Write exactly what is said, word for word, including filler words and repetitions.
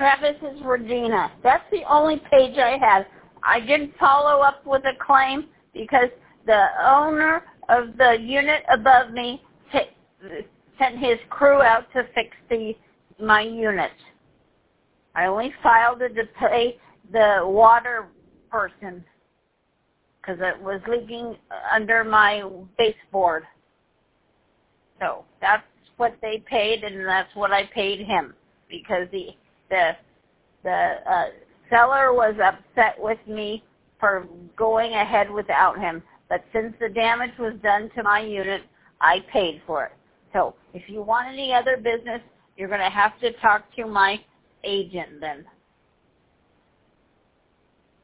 Travis is Regina. That's the only page I had. I didn't follow up with a claim because the owner of the unit above me t- sent his crew out to fix the my unit. I only filed it to pay the water person because it was leaking under my baseboard. So that's what they paid, and that's what I paid him because the the the uh, seller was upset with me for going ahead without him. But since the damage was done to my unit, I paid for it. So if you want any other business, you're going to have to talk to my agent then.